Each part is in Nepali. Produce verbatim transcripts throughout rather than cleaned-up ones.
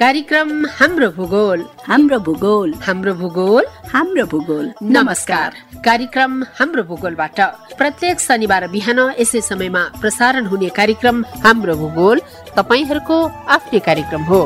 कार्यक्रम हाम्रो भूगोल हाम्रो भूगोल हाम्रो भूगोल हाम्रो भूगोल। नमस्कार। कार्यक्रम हाम्रो भूगोलबाट प्रत्येक शनिबार बिहान यसै समयमा प्रसारण हुने कार्यक्रम हाम्रो भूगोल तपाईहरुको आफ्नै कार्यक्रम हो।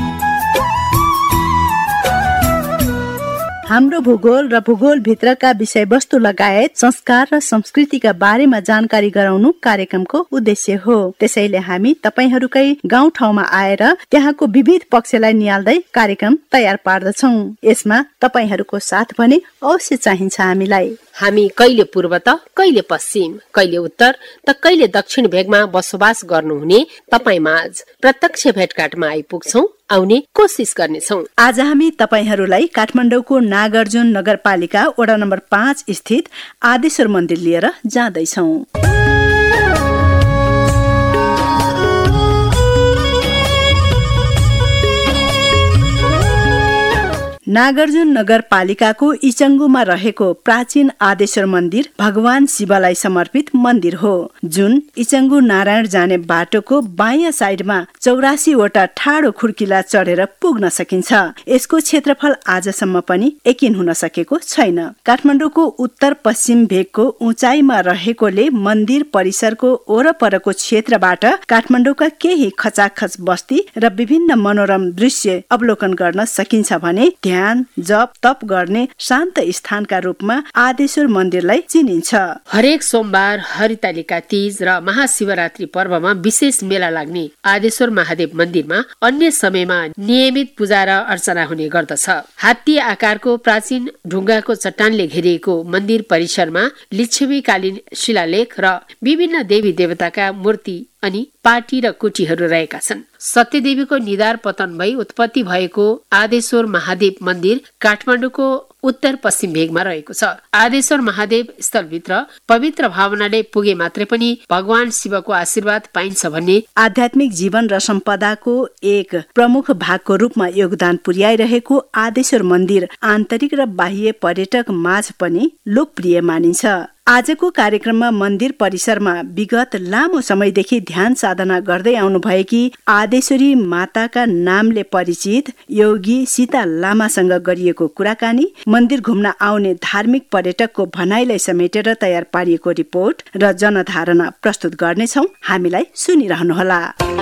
हाम्रो भूगोल र भूगोल भित्रका विषयवस्तु लगायत संस्कार र संस्कृतिका बारेमा जानकारी गराउनु कार्यक्रमको उद्देश्य हो। त्यसैले हामी तपाईहरुकै गाउँ ठाउँमा आएर त्यहाँको विविध पक्षलाई निहाल्दै कार्यक्रम तयार पार्दछौं। यसमा तपाईहरुको साथ भने अवश्य चाहिन्छ हामीलाई। हामी कहिले पूर्व त कहिले पश्चिम, कहिले उत्तर त कहिले दक्षिण भेगमा बसोबास गर्नुहुने तपाईमाझ प्रत्यक्ष भेटघाटमा आइपुग्छौं, आउने कोसिस गर्नेछौं। आज हामी तपाईहरुलाई काठमाडौँको नागार्जुन नगरपालिका वडा नम्बर पाँच स्थित आदेश्वर मन्दिर लिएर जाँदैछौं। नागार्जुन नगरपालिकाको इचंगुमा रहेको प्राचीन आदेश्वर मन्दिर भगवान शिवलाई समर्पित मन्दिर हो, जुन इचंगु नारायण जाने बाटोको बायाँ साइडमा चौरासी वटा ठाडो खुड्किला चढेर पुग्न सकिन्छ। यसको क्षेत्रफल आजसम्म पनि एकिन हुन सकेको छैन। काठमाडौँको उत्तर पश्चिम भेगको उचाइमा रहेकोले मन्दिर परिसरको वरपरको क्षेत्रबाट काठमाडौँका केही खचाखच बस्ती र विभिन्न मनोरम दृश्य अवलोकन गर्न सकिन्छ भने ध्यान जप तप गर्ने शान्त स्थानका रूपमा आदेश्वर मन्दिरलाई चिनिन्छ। हरेक सोमबार हरितालिका तीज र महाशिवरात्रि पर्वमा विशेष मेला लाग्ने आदेश्वर महादेव मन्दिरमा अन्य समयमा नियमित पूजा र अर्चना हुने गर्दछ। हात्ती आकारको प्राचीन ढुङ्गाको चट्टानले घेरिएको मन्दिर परिसरमा लिच्छवीकालीन शिलालेख र विभिन्न देवी देवताका मूर्ति अनि पाटी र कुटीहरू रहेका छन्। सत्यदेवीको निधार पतन भई उत्पत्ति भएको आदेश्वर महादेव मन्दिर काठमाडौँको उत्तर पश्चिम भेगमा रहेको छ। आदेश्वर महादेव स्थलभित्र पवित्र भावनाले पुगे मात्रै पनि भगवान शिवको आशीर्वाद पाइन्छ भन्ने आध्यात्मिक जीवन र सम्पदाको एक प्रमुख भागको रूपमा योगदान पुर्याइरहेको आदेश्वर मन्दिर आन्तरिक र बाह्य पर्यटक माझ पनि लोकप्रिय मानिन्छ। आजको कार्यक्रममा मन्दिर परिसरमा विगत लामो समयदेखि ध्यान साधना गर्दै आउनु भएकी आदेश्वरी माताका नामले परिचित योगी सीता लामासँग गरिएको कुराकानी, मन्दिर घुम्न आउने धार्मिक पर्यटकको भनाइलाई समेटेर तयार पारिएको रिपोर्ट र जनधारणा प्रस्तुत गर्नेछौं। हामीलाई सुनिरहनुहोला।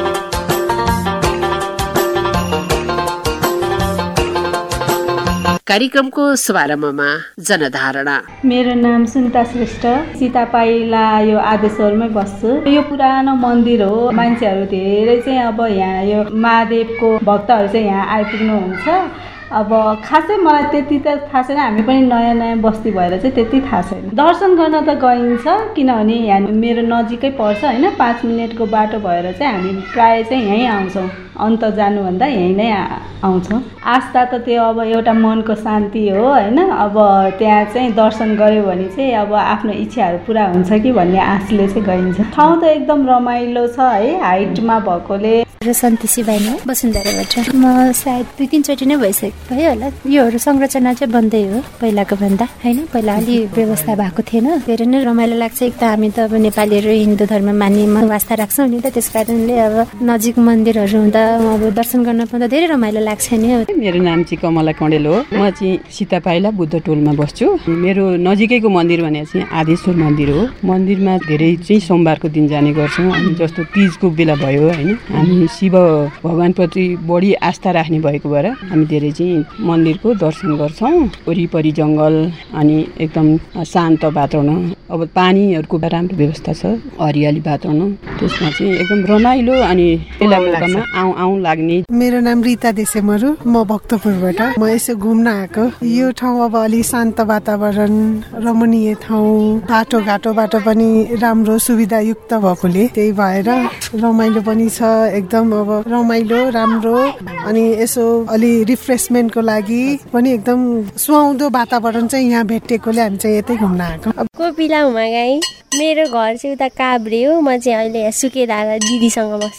कार्यक्रमको शुभारम्भमा जनधारणा। मेरो नाम सुनिता श्रेष्ठ, सीतापाइला यो आदेश्वरमै बस्छु। यो पुरानो मन्दिर हो। मान्छेहरू धेरै चाहिँ अब यहाँ यो महादेवको भक्तहरू चाहिँ यहाँ आइपुग्नुहुन्छ। अब खासै मलाई त्यति त थाहा छैन, हामी पनि नयाँ नयाँ बस्ती भएर चाहिँ त्यति थाहा छैन। दर्शन गर्न त गइन्छ, किनभने यहाँ मेरो नजिकै पर्छ होइन, पाँच मिनटको बाटो भएर चाहिँ हामी प्रायः चाहिँ यहीँ आउँछौँ। अन्त जानुभन्दा यहीँ नै आउँछौँ। आस्था त त्यो अब एउटा मनको शान्ति हो होइन। अब त्यहाँ चाहिँ दर्शन गऱ्यो भने चाहिँ अब आफ्नो इच्छाहरू पुरा हुन्छ कि भन्ने आशले चाहिँ गइन्छ। ठाउँ त एकदम रमाइलो छ है, हाइटमा भएकोले। सन्ती शिवानी हो, वसुन्धराबाट। म सायद दुई तिनचोटि नै भइसक्यो भयो होला। योहरू संरचना चाहिँ बन्दै हो पहिलाको भन्दा होइन। पहिला अलि व्यवस्था भएको थिएन। धेरै नै रमाइलो लाग्छ। एक त हामी त अब नेपालीहरू हिन्दू धर्म मान्नेमा वास्ता राख्छौँ नि त, त्यस कारणले अब नजिक मन्दिरहरू हुँदा अब दर्शन गर्न पाउँदा धेरै रमाइलो लाग्छ नि। मेरो नाम चाहिँ कमला कँडेल हो। म चाहिँ सीतापाइला बुद्ध टोलमा बस्छु। मेरो नजिकैको मन्दिर भने चाहिँ आदेश्वर मन्दिर हो। मन्दिरमा धेरै चाहिँ सोमबारको दिन जाने गर्छौँ। अनि जस्तो तीजको बेला भयो होइन, हामी शिव भगवानप्रति बढी आस्था राख्ने भएको भएर हामी धेरै चाहिँ मन्दिरको दर्शन गर्छौँ। वरिपरि जङ्गल अनि एकदम शान्त वातावरण, अब पानीहरूको राम्रो व्यवस्था छ, हरियाली वातावरण, त्यसमा चाहिँ एकदम रमाइलो अनि बेला बेलामा आउँ आउँ लाग्ने। मेरो नाम रिता देसेमरु, म भक्तपुरबाट। म यसो घुम्न आएको। यो ठाउँ अब अलि शान्त वातावरण, रमणीय ठाउँ, बाटोघाटोबाट पनि राम्रो सुविधायुक्त भएकोले त्यही भएर रमाइलो पनि छ। एकदम अब रमाइलो राम्रो, अनि यसो अलि रिफ्रेसमेन्टको लागि पनि एकदम सुहाउँदो वातावरण चाहिँ यहाँ भेटेकोले हामी चाहिँ यतै घुम्न आएको। कोपिला हुमागाई, मेरो घर चाहिँ उता काभ्रे हो। म चाहिँ अहिले सुकेदार दिदीसँग बस्छु।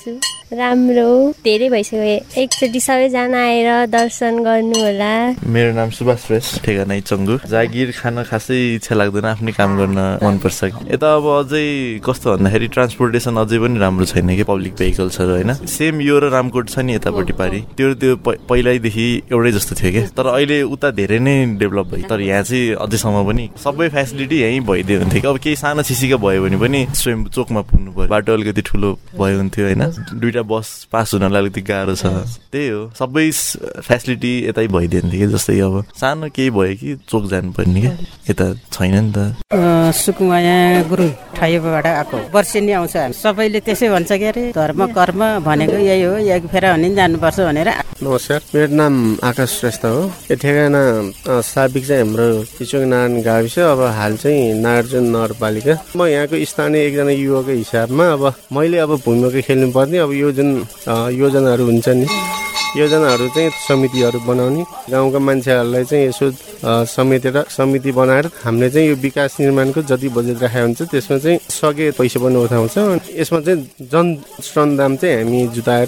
राम्रो धेरै भइसक्यो एकचोटि सबैजना आएर दर्शन गर्नु होला। मेरो नाम सुभाष श्रेष्ठ, ठेगाना इचङ्गु। जागिर खान खासै इच्छा लाग्दैन, आफ्नै काम गर्न मनपर्छ। यता अब अझै कस्तो भन्दाखेरि ट्रान्सपोर्टेसन अझै पनि राम्रो छैन कि, पब्लिक भेहिकल्सहरू होइन। सेम यो र रामकोट छ नि यतापट्टि पारि, त्यो त्यो पहिल्यैदेखि एउटै जस्तो थियो क्या, तर अहिले उता धेरै नै डेभलप भयो। तर यहाँ चाहिँ अझैसम्म पनि सबै फेसिलिटी यहीँ भइदियो हुन्थ्यो कि। अब केही सानो सिसीका भयो भने पनि स्वयं चोकमा पुग्नु पर्यो, बाटो अलिकति ठुलो भयो हुन्थ्यो होइन। दुईटा बस पास हुनलाई अलिकति गाह्रो छ, त्यही हो। सबै फेसिलिटी यतै भइदियो हुन्थ्यो कि, जस्तै अब सानो केही भयो कि चोक जानुपर्ने क्या, यता छैन नि त। सुकुमाया गुरुङ ठाइबाट आएको वर्षेनी आउँछ, सबैले त्यसै भन्छ के अरे धर्म कर्म भनेको यही हो, एक फेर भने जानुपर्छ भनेर। नमस्कार, मेरो नाम आकाश श्रेष्ठ हो। यो ठेगाना साबिक चाहिँ हाम्रो इचङ्गु नारायण गाविस, अब हाल चाहिँ नागार्जुन नगरपालिका। म यहाँको स्थानीय एकजना युवाको हिसाबमा अब मैले अब भूमिका खेल्नु पर्ने अब यो जुन योजनाहरू हुन्छ नि, योजनाहरू चाहिँ समितिहरू बनाउने, गाउँका मान्छेहरूलाई चाहिँ यसो समेटेर समिति बनाएर हामीले चाहिँ यो विकास निर्माणको जति बजेट राखेको हुन्छ त्यसमा चाहिँ सके पैसा पनि उठाउँछ। यसमा चाहिँ जन श्रमदान चाहिँ हामी जुटाएर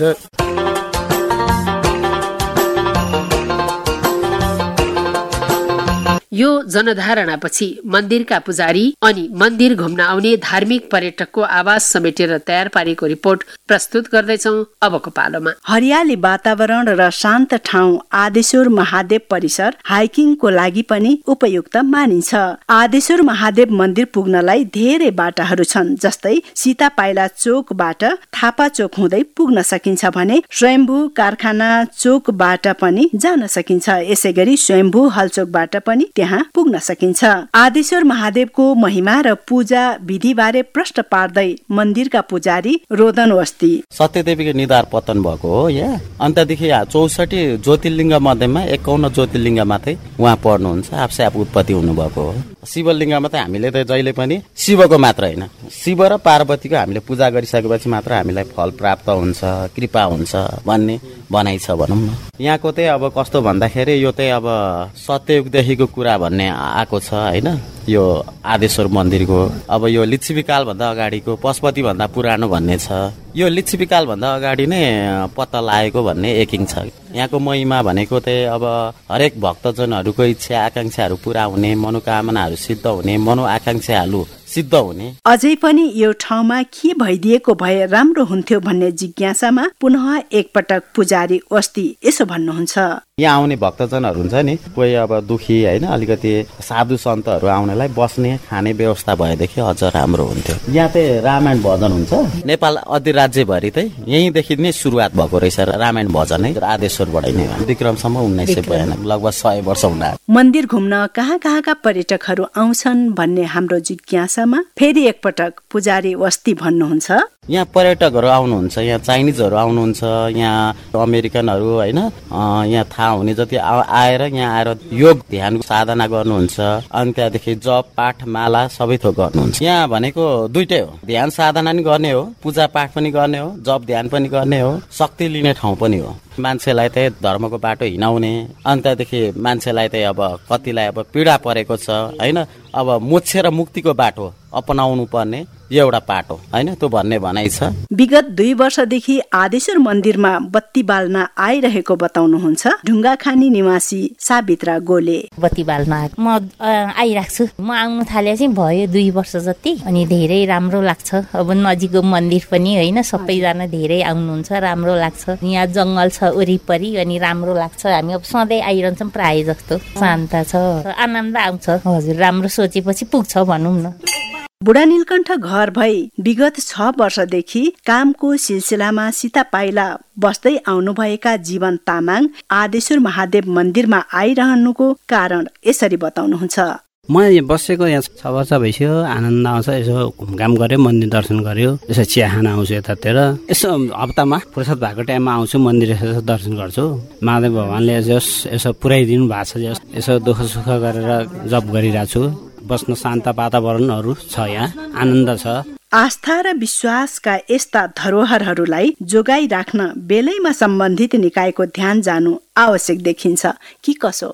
यो जनधारणापछि मन्दिरका पुजारी अनि मन्दिर घुम्न आउने धार्मिक पर्यटकको आवाज समेटेर तयार पारेको रिपोर्ट प्रस्तुत गर्दैछौ अबको पालोमा। हरियाली वातावरण र शान्त ठाउँ आदेश्वर महादेव परिसर हाइकिङको लागि पनि उपयुक्त मानिन्छ। आदेश्वर महादेव मन्दिर पुग्नलाई धेरै बाटाहरू छन्, जस्तै सीता पाइला चोकबाट थापा चोक हुँदै पुग्न सकिन्छ भने स्वयम्भू कारखाना चोकबाट पनि जान सकिन्छ। यसै गरी स्वयम्भू हलचोकबाट पनि त्यहाँ पुग्न सकिन्छ। आदेश्वर महादेवको महिमा र पूजा विधि बारे प्रश्न पार्दै मन्दिरका पुजारी रोदन वस्ती सत्यदेवीको निधार पतन भएको हो यहाँ। अन्तदेखि चौसठी ज्योतिर्लिङ्ग मध्येमा एकाउन्न ज्योतिर्लिङ्ग मात्रै उहाँ पर्नुहुन्छ, आफसे आफ उत्पत्ति हुनुभएको हो। शिवलिङ्गमा त हामीले त जहिले पनि शिवको मात्र होइन, शिव र पार्वतीको हामीले पूजा गरिसकेपछि मात्र हामीलाई फल प्राप्त हुन्छ, कृपा हुन्छ भन्ने भनाइ छ भनौँ न। यहाँको चाहिँ अब कस्तो भन्दाखेरि यो चाहिँ अब सत्ययुगदेखिको कुरा भन्ने आएको छ होइन। यो आदेश्वर मन्दिरको अब यो लिच्छविकाल भन्दा अगाडिको पशुपति भन्दा पुरानो भन्ने छ। यो लिच्छविकाल भन्दा अगाडि नै पत्ता लागेको भन्ने एकिङ छ। यहाँको महिमा भनेको चाहिँ अब हरेक भक्तजनहरूको इच्छा आकांक्षाहरू पूरा हुने, मनोकामनाहरू सिद्ध हुने, मनोआकांक्षाहरू सिद्ध हुने। अझै पनि यो ठाउँमा के भइदिएको भए राम्रो हुन्थ्यो भन्ने जिज्ञासामा पुनः एकपटक पुजारी वस्ती यसो भन्नुहुन्छ। यहाँ आउने भक्तजनहरू हुन्छ नि, कोही अब दुखी होइन, अलिकति साधु सन्तहरू आउनेलाई बस्ने खाने व्यवस्था भएदेखि अझ राम्रो हुन्थ्यो। यहाँ चाहिँ रामायण भजन हुन्छ, नेपाल अधिराज्यभरि चाहिँ यहीँदेखि नै सुरुवात भएको रहेछ रामायण भजनै, आदेश्वरबाटै नै विक्रमसम्म उन्नाइस सय बयानब्बे लगभग सय वर्ष हुँदा। मन्दिर घुम्न कहाँ कहाँका पर्यटकहरू आउँछन् भन्ने हाम्रो जिज्ञासामा फेरि एकपटक पुजारी वस्ती भन्नुहुन्छ। यहाँ पर्यटकहरू आउनुहुन्छ, यहाँ चाइनिजहरू आउनुहुन्छ, यहाँ अमेरिकनहरू होइन, यहाँ थाहा हुने जति आएर यहाँ आएर योग ध्यान साधना गर्नुहुन्छ। अनि त्यहाँदेखि जप पाठ माला सबै थोक गर्नुहुन्छ। यहाँ भनेको दुइटै हो, ध्यान साधना पनि गर्ने हो, पूजा पाठ पनि गर्ने हो, जप ध्यान पनि गर्ने हो, शक्ति लिने ठाउँ पनि हो। मान्छेलाई चाहिँ धर्मको बाटो हिँडाउने, अनि त्यहाँदेखि मान्छेलाई चाहिँ अब कतिलाई अब पीडा परेको छ होइन, अब मोक्ष र मुक्तिको बाटो अपनाउनु पर्ने यो एउटा पाटो होइन, त्यो भन्ने भनाइ छ। विगत दुई वर्षदेखि आदेश्वर मन्दिरमा बत्ती बाल्न आइरहेको बताउनुहुन्छ ढुङ्गाखानी निवासी सावित्रा गोले। बत्ती बाल्न म आइरहेको छु, म आउनु थाले चाहिँ भयो दुई वर्ष जति, अनि धेरै राम्रो लाग्छ। अब नजिकको मन्दिर पनि होइन, सबैजना धेरै आउनुहुन्छ, राम्रो लाग्छ। यहाँ जङ्गल छ वरिपरि, अनि राम्रो लाग्छ। हामी अब सधैँ आइरहन्छौँ प्राय जस्तो, शान्त छ, आनन्द आउँछ। हजुर, राम्रो सोचेपछि पुग्छ भनौँ न। बुढा नीलकण्ठ घर भई विगत छ वर्षदेखि कामको सिलसिलामा सीता पाइला बस्दै आउनुभएका जीवन तामाङ आदेश्वर महादेव मन्दिरमा आइरहनुको कारण यसरी बताउनुहुन्छ। म यहाँ बसेको यहाँ छ वर्ष भइसक्यो, आनन्द आउँछ। यसो घुमघाम गऱ्यो, मन्दिर दर्शन गऱ्यो, यसो चिया खान आउँछु यतातिर, यसो हप्तामा फुर्सद भएको टाइममा आउँछु, मन्दिर यसो दर्शन गर्छु। महादेव भगवानले जस यसो पुर्याइदिनु भएको छ, जस यसो दुःख सुख गरेर जप गरिरहेको छु। बस्न शान्त वातावरणहरू छ, यहाँ आनन्द छ। आस्था र विश्वासका यस्ता धरोहरहरूलाई जोगाइ राख्न बेलैमा सम्बन्धित निकायको ध्यान जानु आवश्यक देखिन्छ कि कसो?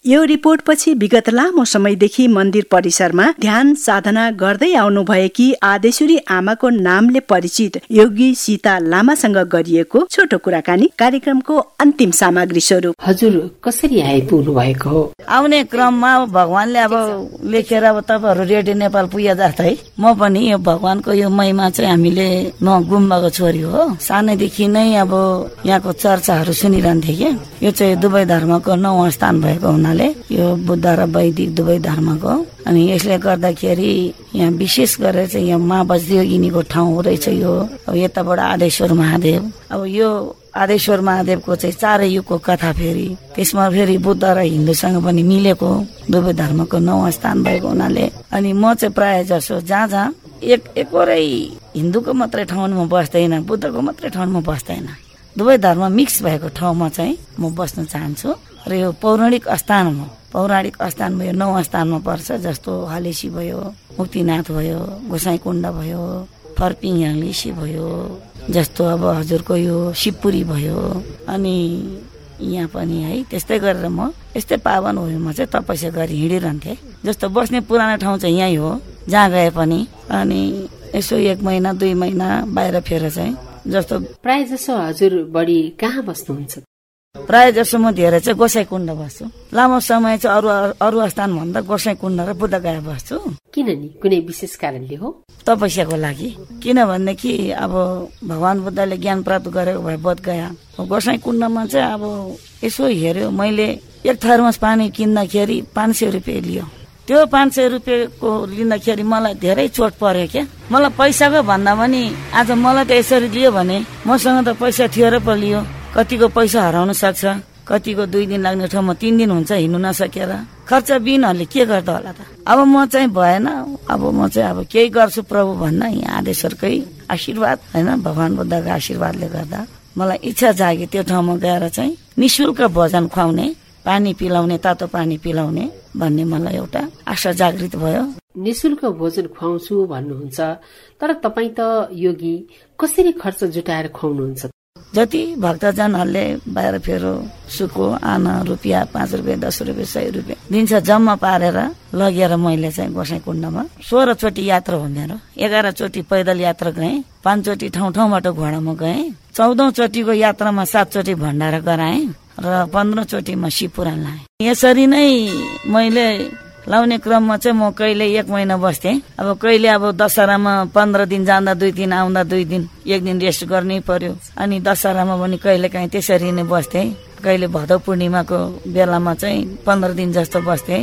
यो रिपोर्टपछि विगत लामो समयदेखि मन्दिर परिसरमा ध्यान साधना गर्दै आउनु भएकी आदेश्वरी आमाको नामले परिचित योगी सीता लामासँग गरिएको छोटो कुराकानी कार्यक्रमको अन्तिम सामग्री स्वरूप। हजुर कसरी आइपुग्नु भएको हो? आउने क्रममा भगवानले अब लेखेर अब तपाईँहरू रेडियो नेपाल पुगे जस्तै म पनि यो भगवानको यो महिमा चाहिँ हामीले न गुम्बाको छोरी हो। सानैदेखि नै अब यहाँको चर्चाहरू सुनिरहन्थे कि यो चाहिँ दुवै धर्मको नौ स्थान भएको हुनाले यो बुद्ध र वैदिक दुवै धर्मको, अनि यसले गर्दाखेरि यहाँ विशेष गरेर चाहिँ यहाँ मा बज्रयोगिनीको ठाउँ रहेछ यो। अब यताबाट आदेश्वर महादेव, अब यो आदेश्वर महादेवको चाहिँ चारै युगको कथा, फेरि त्यसमा फेरि बुद्ध र हिन्दूसँग पनि मिलेको दुवै धर्मको नौ स्थान भएको हुनाले अनि म चाहिँ प्राय जसो जहाँ जहाँ एक एकवटै हिन्दूको मात्रै ठाउँमा बस्दैन, बुद्धको मात्रै ठाउँमा बस्दैन, दुवै धर्म मिक्स भएको ठाउँमा चाहिँ म बस्न चाहन्छु। र यो पौराणिक स्थान हो, पौराणिक स्थान भयो नौ स्थानमा पर्छ, जस्तो हलेसी भयो, मुक्तिनाथ भयो, गोसाईकुण्ड भयो, फर्पिङ याङलिसी भयो, जस्तो अब हजुरको यो शिवपुरी भयो, अनि यहाँ पनि है त्यस्तै गरेर म यस्तै पावन भूमिमा चाहिँ तपस्या गरी हिँडिरहन्थेँ। जस्तो बस्ने पुरानो ठाउँ चाहिँ यहीँ हो जहाँ गए पनि, अनि यसो एक महिना दुई महिना बाहिर फेर चाहिँ जस्तो प्राय जसो हजुर बढी कहाँ बस्नुहुन्छ? प्राय जसो म धेरै चाहिँ गोसाईकुण्ड बस्छु। लामो समय चाहिँ अरू अरू स्थान भन्दा गोसाईकुण्ड र बुद्धगया बस्छु। किन नि कुनै विशेष कारणले हो? तपस्याको लागि। किनभनेदेखि अब भगवान बुद्धले ज्ञान प्राप्त गरेको भए बोधगया, गोसाईकुण्डमा चाहिँ अब यसो हेऱ्यो मैले एक थर्मस पानी किन्दाखेरि पाँच सय रुपियाँ लियो। त्यो पाँच सय रुपियाँको लिँदाखेरि मलाई धेरै चोट पर्यो क्या। मलाई पैसाको भन्दा पनि आज मलाई त यसरी लियो भने मसँग त पैसा थियो र पो लियो। कतिको पैसा हराउन सक्छ, कतिको दुई दिन लाग्ने ठाउँमा तीन दिन हुन्छ हिँड्नु नसकेर। खर्च बिनहरूले के गर्दा होला त? अब म चाहिँ भएन, अब म चाहिँ अब केही गर्छु प्रभु भन्दा यहाँ आदेश्वरकै आशीर्वाद होइन, भगवान बुद्धको आशीर्वादले गर्दा मलाई इच्छा जाग्यो त्यो ठाउँमा गएर चाहिँ निशुल्क भोजन खुवाउने, पानी पिलाउने, तातो पानी पिलाउने भन्ने मलाई एउटा आशा जागृत भयो। निशुल्क भोजन खुवाउँछु भन्नुहुन्छ, तर तपाईँ त योगी, कसरी खर्च जुटाएर खुवाउनुहुन्छ? जति भक्तजनहरूले बाहिर फेरो सुको आना रुपियाँ पाँच रुपियाँ दस रुपियाँ सय रुपियाँ दिन्छ जम्मा पारेर लगेर मैले चाहिँ गोसाईकुण्डमा सोह्र चोटि यात्रा हो मेरो। एघार चोटि पैदल यात्रा गएँ, पाँच चोटि ठाउँ ठाउँबाट घोडामा गएँ, चौधौं चोटिको यात्रामा सात चोटि भण्डारा गराएँ र पन्ध्र चोटिमा शिवपुराण लाएँ। यसरी नै मैले लाउने क्रममा चाहिँ म कहिले एक महिना बस्थेँ, अब कहिले अब दशहरामा पन्ध्र दिन जाँदा दुई दिन आउँदा दुई दिन एक दिन रेस्ट गर्नै पर्यो। अनि दशहरामा पनि कहिले काहीँ त्यसरी नै बस्थेँ। कहिले भदौ पूर्णिमाको बेलामा चाहिँ पन्ध्र दिन जस्तो बस्थेँ,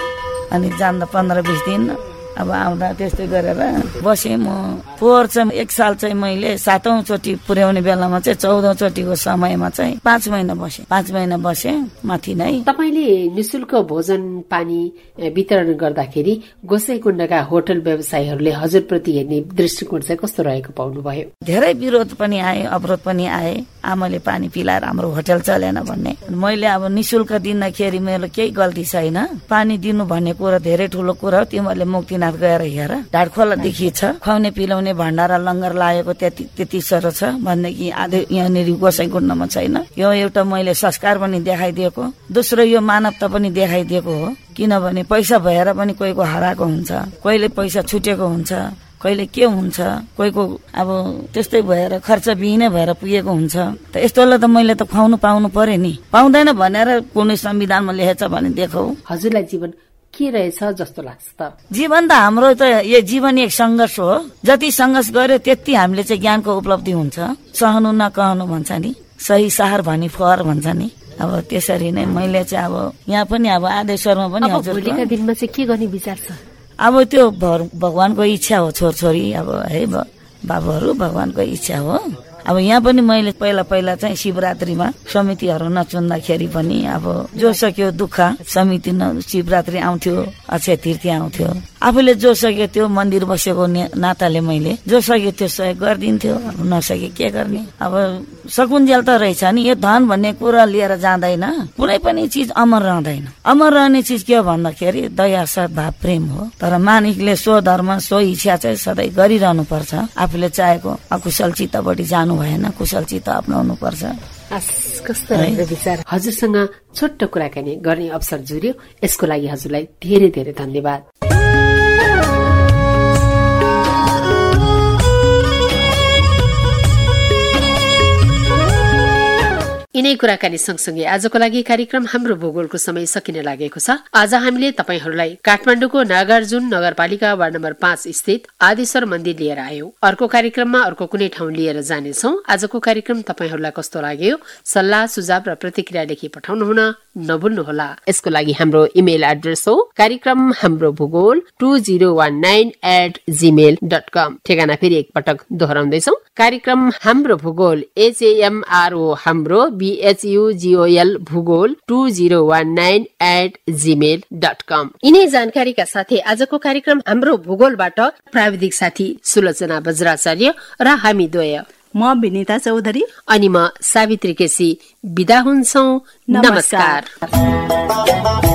अनि जाँदा पन्ध्र बिस दिन, अब आउँदा त्यस्तै गरेर बसेँ। म पोहोर चाहिँ एक साल चाहिँ मैले सातौं चोटि पुर्याउने बेलामा चाहिँ चौधौं चोटिको समयमा चाहिँ पाँच महिना बसेँ पाँच महिना बसेँ माथि नै। तपाईँले निशुल्क भोजन पानी वितरण गर्दाखेरि गोसाईकुण्डका होटल व्यवसायीहरूले हजुरप्रति हेर्ने दृष्टिकोण चाहिँ कस्तो रहेको पाउनुभयो? धेरै विरोध पनि आए, अवरोध पनि आए, आमाले पानी पिलाएर हाम्रो होटल चलेन भन्ने। मैले अब निशुल्क दिँदाखेरि मेरो केही गल्ती छैन, पानी दिनु भन्ने कुरा धेरै ठुलो कुरा हो। तिमीहरूले मुक्तिनाथ गएर हेर, ढाडखोलादेखि छ, खुवाउने पिलाउने भण्डारा लङ्गर लागेको त्यति त्यति सरो छ भनेदेखि आधे यहाँनिर गोसाईकुण्डमा छैन। यो एउटा मैले संस्कार पनि देखाइदिएको, दोस्रो यो मानवता पनि देखाइदिएको हो। किनभने पैसा भएर पनि कोहीको हराएको हुन्छ, कहिले पैसा छुटेको हुन्छ, कहिले के हुन्छ, कोहीको अब त्यस्तै भएर खर्च बिहिनै भएर पुगेको हुन्छ। त यस्तोलाई त मैले त खुवाउनु पाउनु पर्यो नि। पाउँदैन भनेर कुनै संविधानमा लेखेछ भने देखौ। हजुरलाई जीवन के रहेछ जस्तो लाग्छ त? जीवन त हाम्रो त यो जीवन एक संघर्ष हो। जति संघर्ष गर्यो त्यति हामीले चाहिँ ज्ञानको उपलब्धि हुन्छ। सहनु नकहनु भन्छ नि, सही सहार भनी फर भन्छ नि। अब त्यसरी नै मैले चाहिँ अब यहाँ पनि अब आदेश्वरमा पनि भोलिका दिनमा चाहिँ के गर्ने विचार छ? अब त्यो भगवानको इच्छा हो, छोरछोरी अब है बाबुहरू भगवानको इच्छा हो। अब यहाँ पनि मैले पहिला पहिला चाहिँ शिवरात्रिमा समितिहरू नचुन्दाखेरि पनि अब जो सक्यो दुःख समिति न शिवरात्रि आउँथ्यो, अक्षय तृतीया आउँथ्यो, आफूले जो सक्यो त्यो मन्दिर बसेको नाताले मैले जो सक्यो त्यो सहयोग गरिदिन्थ्यो। अब नसके के गर्ने? अब सकुन्जेल त रहेछ नि। यो धन भन्ने कुरा लिएर जाँदैन, कुनै पनि चिज अमर रहँदैन। अमर रहने चिज के हो भन्दाखेरि दया सद्भाव प्रेम हो। तर मानिसले सो धर्म सो इच्छा चाहिँ सधैँ गरिरहनु पर्छ। आफूले चाहेको अकुशल चित्तपट्टि जानु भएन, कुशल चित्त अपनाउनु पर्छ। कस्तो रहेछ विचार। हजुरसँग छोटो कुराकानी गर्ने अवसर जुर्यो, यसको लागि हजुरलाई धेरै धेरै धन्यवाद। यिनै कुराकानी सँगसँगै आजको लागि कार्यक्रम हाम्रो भूगोलको समय सकिन लागेको छ। आज हामीले तपाईहरूलाई काठमाडौँको नागार्जुन नगरपालिका वार्ड नम्बर पाँच स्थित आदेश्वर मन्दिर लिएर आयौं। अर्को कार्यक्रममा अर्को कुनै ठाउँ लिएर जानेछौं। आजको कार्यक्रम तपाईहरूलाई कस्तो लाग्यो? सल्लाह सुझाव र प्रतिक्रिया लेखी पठाउनु हुन नभुल्नुहोला। यसको लागि हाम्रो इमेल एड्रेस हो कार्यक्रम Hamro Bhugol two zero one nine eight Gmail dot com. ठेगाना फेरि एकपटक दोहोऱ्याउँदैछौ, कार्यक्रम हाम्रो भूगोल एचएमआरओ Hamro BHUGOL Bhugol two zero one nine eight Gmail dot com. यिनै जानकारीका साथै आजको कार्यक्रम हाम्रो भूगोलबाट प्राविधिक साथी सुलोचना वज्राचार्य र हामी द्वय, म विनिता चौधरी अनि म सावित्री केसी बिदा हुन्छौ। नमस्कार, नमस्कार।